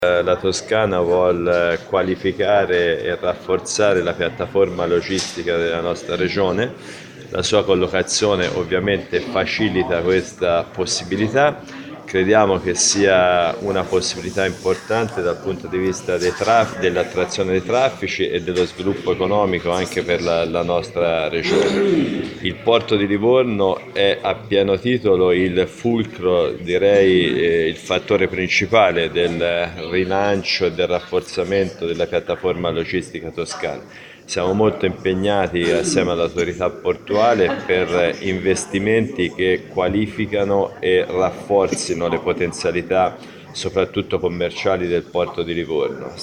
La Toscana vuol qualificare e rafforzare la piattaforma logistica della nostra regione. La sua collocazione ovviamente facilita questa possibilità. Crediamo che sia una possibilità importante dal punto di vista dell'attrazione dei traffici e dello sviluppo economico anche per la nostra regione. Il porto di Livorno è a pieno titolo il fulcro, direi il fattore principale del rilancio e del rafforzamento della piattaforma logistica toscana. Siamo molto impegnati assieme all'autorità portuale per investimenti che qualificano e rafforzino le potenzialità soprattutto commerciali del porto di Livorno.